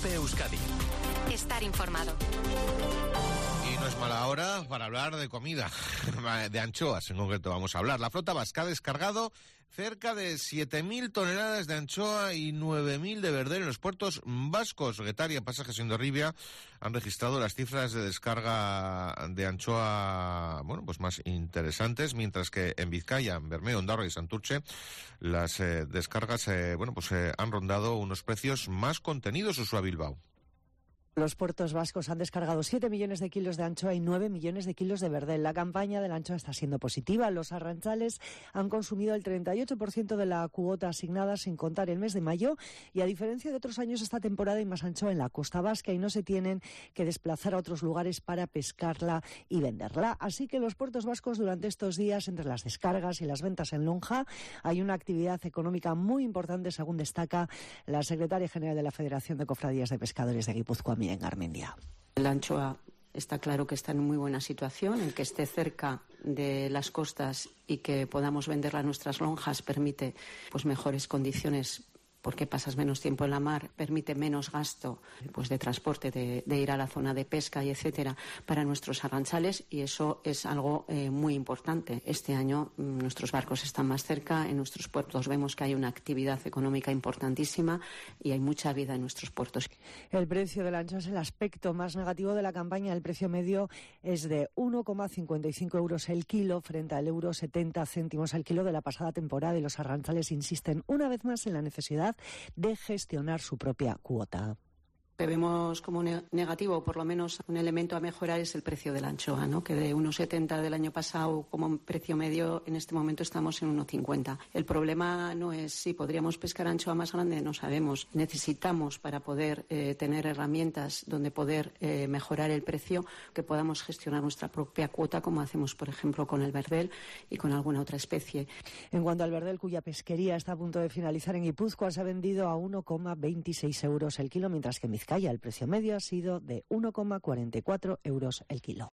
COPE Euskadi. Estar informado. Y no es mala hora para hablar de comida, de anchoas en concreto vamos a hablar. La flota vasca ha descargado cerca de 7.000 toneladas de anchoa y 9.000 de verdel en los puertos vascos. Guetaria, Pasajes y Hondarribia han registrado las cifras de descarga de anchoa, bueno, pues más interesantes, mientras que en Vizcaya, en Bermeo, Ondarroa y Santurce, las descargas, han rondado unos precios más contenidos. Usuá Bilbao. Los puertos vascos han descargado 7 millones de kilos de anchoa y 9 millones de kilos de verdel. La campaña de la anchoa está siendo positiva. Los arranchales han consumido el 38% de la cuota asignada, sin contar el mes de mayo. Y a diferencia de otros años, esta temporada hay más anchoa en la costa vasca y no se tienen que desplazar a otros lugares para pescarla y venderla. Así que los puertos vascos durante estos días, entre las descargas y las ventas en lonja, hay una actividad económica muy importante, según destaca la secretaria general de la Federación de Cofradías de Pescadores de Guipúzcoa, en Garmendia. La anchoa está claro que está en muy buena situación. El que esté cerca de las costas y que podamos venderla a nuestras lonjas permite pues mejores condiciones, porque pasas menos tiempo en la mar, permite menos gasto pues de transporte, de ir a la zona de pesca y etcétera para nuestros arranchales, y eso es algo muy importante. Este año nuestros barcos están más cerca, en nuestros puertos vemos que hay una actividad económica importantísima y hay mucha vida en nuestros puertos. El precio de la anchoa es el aspecto más negativo de la campaña. El precio medio es de 1,55 euros el kilo frente al euro 70 céntimos el kilo de la pasada temporada, y los arranchales insisten una vez más en la necesidad de gestionar su propia cuota. Vemos como negativo, por lo menos un elemento a mejorar, es el precio de la anchoa, ¿no? Que de 1,70 del año pasado como precio medio, en este momento estamos en 1,50. El problema no es si podríamos pescar anchoa más grande, no sabemos. Necesitamos, para poder tener herramientas donde poder mejorar el precio, que podamos gestionar nuestra propia cuota, como hacemos, por ejemplo, con el verdel y con alguna otra especie. En cuanto al verdel, cuya pesquería está a punto de finalizar en Guipúzcoa, se ha vendido a 1,26 euros el kilo, mientras que en Vizcaya el precio medio ha sido de 1,44 euros el kilo.